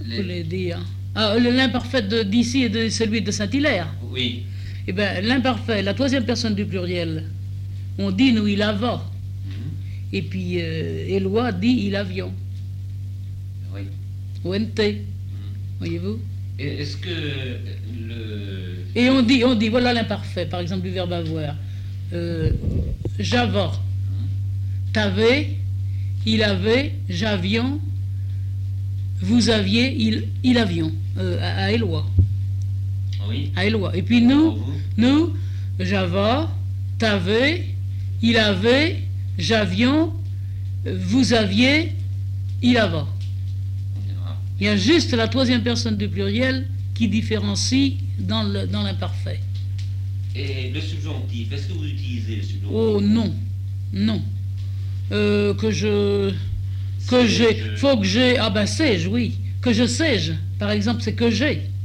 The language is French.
voulez dire. L'imparfait d'ici et de celui de Saint-Hilaire. Oui. Eh bien, l'imparfait, la troisième personne du pluriel, on dit nous il ava. Et puis Éloi dit il avions. Oui. ONT. Voyez-vous? Est-ce que le... Et on dit, voilà l'imparfait, par exemple du verbe avoir. J'avais, t'avais, il avait, j'avions, vous aviez, il avions, à Éloi. Oui. À Éloi. Et puis nous, j'avais, t'avais, il avait, j'avions, vous aviez, il avait. Il y a juste la troisième personne du pluriel qui différencie dans l'imparfait. Et le subjonctif, est-ce que vous utilisez le subjonctif? Oh non, non. Faut que j'ai, ah ben sais-je, oui. Que je sais-je, par exemple, c'est que j'ai.